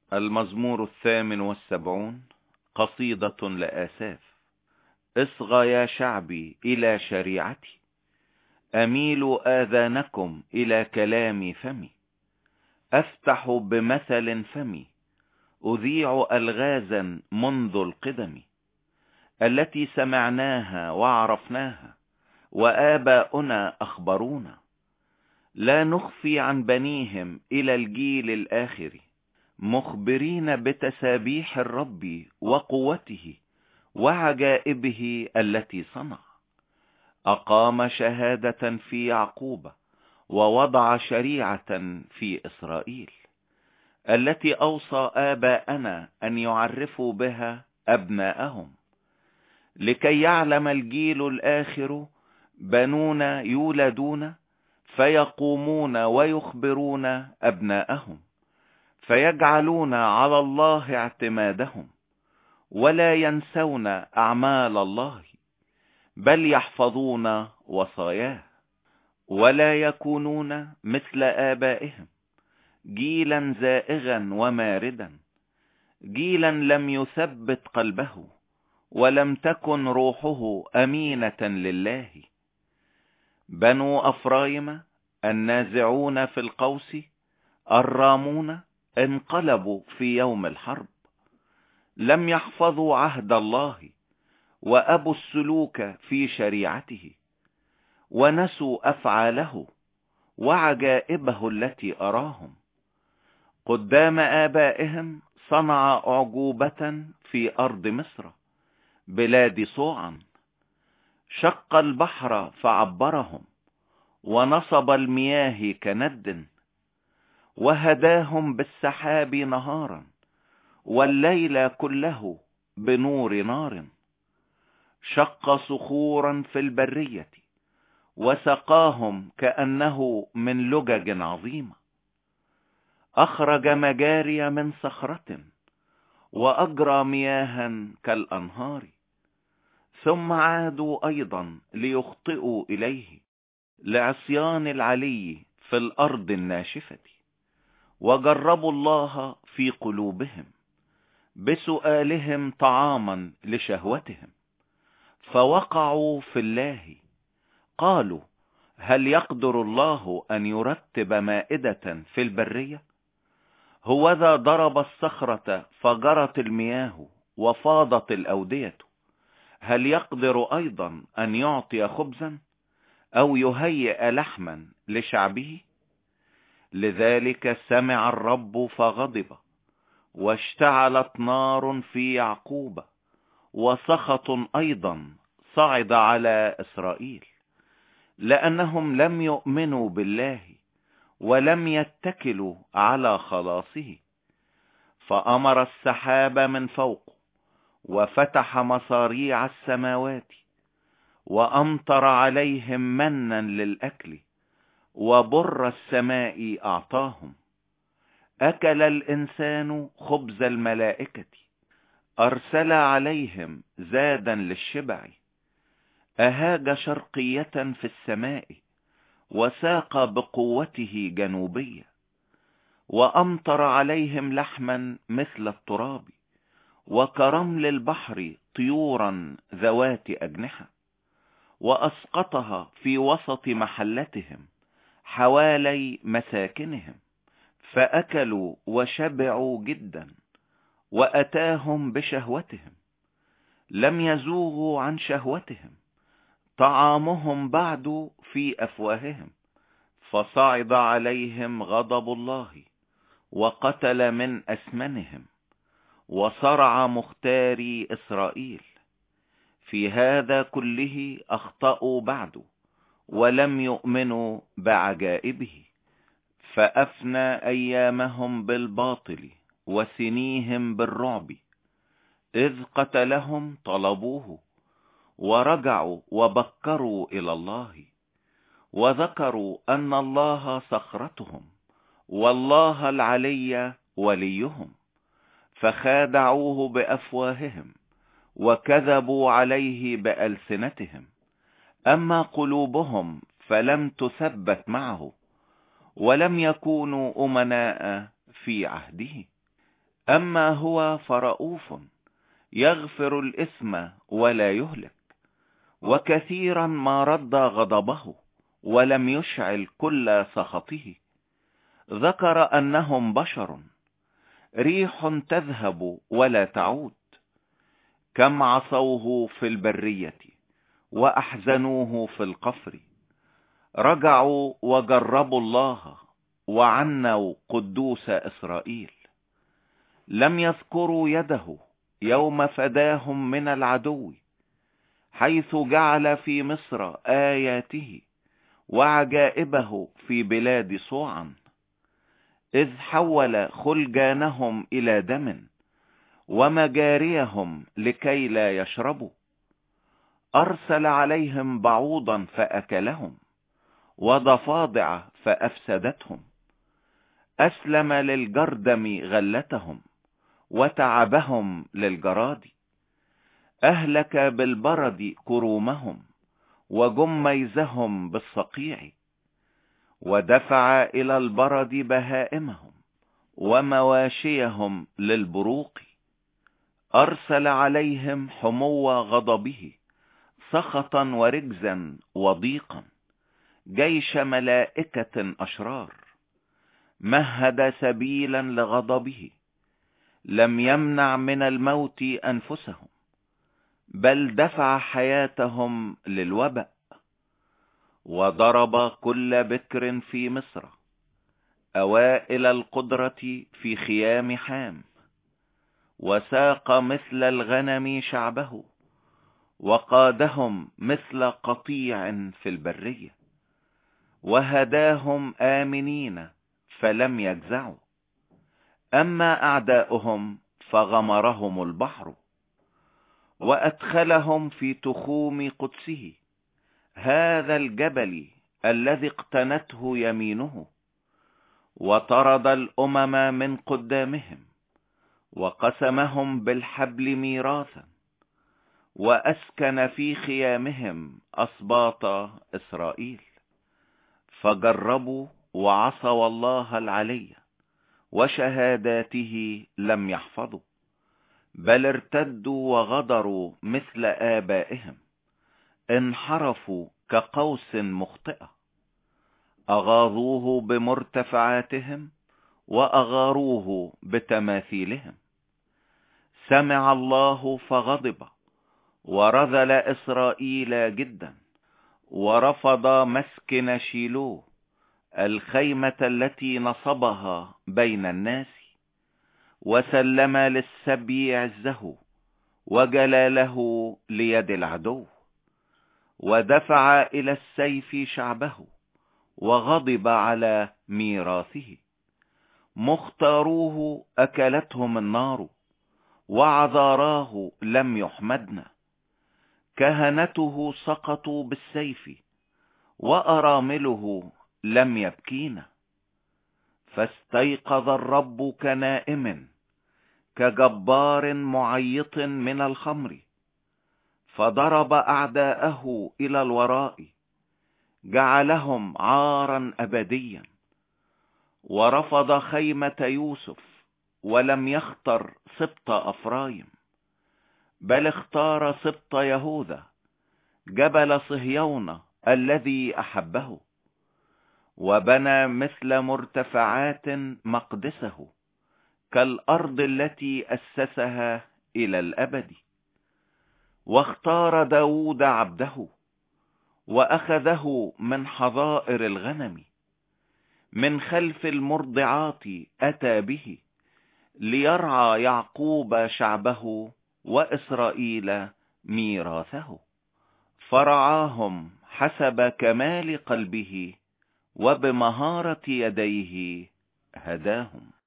المزمور 78، قصيدة لآساف. اصغى يا شعبي إلى شريعتي، أميلوا آذانكم إلى كلام فمي. أفتح بمثل فمي، أذيع ألغازا منذ القدم، التي سمعناها وعرفناها وآباؤنا أخبرونا. لا نخفي عن بنيهم إلى الجيل الآخر، مخبرين بتسابيح الرب وقوته وعجائبه التي صنع. أقام شهادة في يعقوب، ووضع شريعة في إسرائيل، التي أوصى آباءنا أن يعرفوا بها أبناءهم، لكي يعلم الجيل الآخر بنون يولدون، فيقومون ويخبرون أبناءهم، فيجعلون على الله اعتمادهم، ولا ينسون أعمال الله، بل يحفظون وصاياه، ولا يكونون مثل آبائهم، جيلا زائغا وماردا، جيلا لم يثبت قلبه، ولم تكن روحه أمينة لله. بنو أفرايم النازعون في القوس، الرامون انقلبوا في يوم الحرب، لم يحفظوا عهد الله، وأبوا السلوك في شريعته، ونسوا أفعاله وعجائبه التي أراهم. قدام آبائهم صنع أعجوبة في أرض مصر، بلاد صوعا. شق البحر فعبرهم، ونصب المياه كند، وهداهم بالسحاب نهارا، والليل كله بنور نار. شق صخورا في البرية، وسقاهم كأنه من لجج عظيمة. أخرج مجاري من صخرة، وأجرى مياها كالأنهار. ثم عادوا أيضا ليخطئوا إليه، لعصيان العلي في الأرض الناشفة. وجربوا الله في قلوبهم، بسؤالهم طعاما لشهوتهم، فوقعوا في الله. قالوا: هل يقدر الله أن يرتب مائدة في البرية؟ هوذا ضرب الصخرة فجرت المياه وفاضت الأودية. هل يقدر أيضا أن يعطي خبزا أو يهيئ لحما لشعبه؟ لذلك سمع الرب فغضب، واشتعلت نار في يعقوب، وسخط أيضا صعد على إسرائيل، لأنهم لم يؤمنوا بالله، ولم يتكلوا على خلاصه. فأمر السحاب من فوق، وفتح مصاريع السماوات، وأمطر عليهم منا للأكل، وبر السماء أعطاهم. أكل الإنسان خبز الملائكة، أرسل عليهم زادا للشبع. أهاج شرقية في السماء، وساق بقوته جنوبية. وأمطر عليهم لحما مثل التراب، وكرمل البحر طيورا ذوات أجنحة. وأسقطها في وسط محلتهم، حوالي مساكنهم، فأكلوا وشبعوا جدا، وأتاهم بشهوتهم. لم يزوغوا عن شهوتهم، طعامهم بعد في أفواههم. فصعد عليهم غضب الله، وقتل من أسمنهم، وصرع مختاري إسرائيل. في هذا كله أخطأوا بعد، ولم يؤمنوا بعجائبه. فأفنى أيامهم بالباطل، وسنيهم بالرعب. إذ قتلهم طلبوه، ورجعوا وبكروا إلى الله، وذكروا أن الله صخرتهم، والله العلي وليهم. فخادعوه بأفواههم، وكذبوا عليه بألسنتهم. أما قلوبهم فلم تثبت معه، ولم يكونوا أمناء في عهده. أما هو فرؤوف يغفر الإثم ولا يهلك، وكثيرا ما رد غضبه ولم يشعل كل سخطه. ذكر أنهم بشر، ريح تذهب ولا تعود. كم عصوه في البرية وأحزنوه في القفر. رجعوا وجربوا الله وعنوا قدوس إسرائيل. لم يذكروا يده يوم فداهم من العدو، حيث جعل في مصر آياته وعجائبه في بلاد صوعا. إذ حول خلجانهم إلى دم ومجاريهم لكي لا يشربوا. أرسل عليهم بعوضا فأكلهم وضفادع فأفسدتهم. أسلم للجردم غلتهم وتعبهم للجراد. أهلك بالبرد كرومهم وجميزهم بالصقيع. ودفع إلى البرد بهائمهم ومواشيهم للبروق. أرسل عليهم حمو غضبه سخطا ورجزا وضيقا، جيش ملائكة أشرار. مهد سبيلا لغضبه، لم يمنع من الموت أنفسهم، بل دفع حياتهم للوباء. وضرب كل بكر في مصر، أوائل القدرة في خيام حام. وساق مثل الغنم شعبه، وقادهم مثل قطيع في البرية. وهداهم آمنين فلم يجزعوا. أما أعداؤهم فغمرهم البحر. وأدخلهم في تخوم قدسه، هذا الجبل الذي اقتنته يمينه. وطرد الأمم من قدامهم، وقسمهم بالحبل ميراثا. وأسكن في خيامهم أسباط إسرائيل. فجربوا وعصوا الله العلي، وشهاداته لم يحفظوا، بل ارتدوا وغدروا مثل آبائهم. انحرفوا كقوس مخطئة. أغاظوه بمرتفعاتهم وأغاروه بتماثيلهم. سمع الله فغضب، ورذل إسرائيل جدا. ورفض مسكن شيلوه، الخيمة التي نصبها بين الناس. وسلم للسبي عزه وجلاله ليد العدو. ودفع إلى السيف شعبه، وغضب على ميراثه. مختاروه أكلتهم النار، وعذاراه لم يحمدن. كهنته سقطوا بالسيف، وأرامله لم يبكين. فاستيقظ الرب كنائم، كجبار معيط من الخمر. فضرب أعداءه إلى الوراء، جعلهم عارا أبديا. ورفض خيمة يوسف، ولم يختر سبط أفرايم، بل اختار سبط يهوذا، جبل صهيون الذي أحبه. وبنى مثل مرتفعات مقدسه، كالأرض التي أسسها إلى الأبد. واختار داود عبده، وأخذه من حظائر الغنم. من خلف المرضعات أتى به، ليرعى يعقوب شعبه وإسرائيل ميراثه. فرعاهم حسب كمال قلبه، وبمهارة يديه هداهم.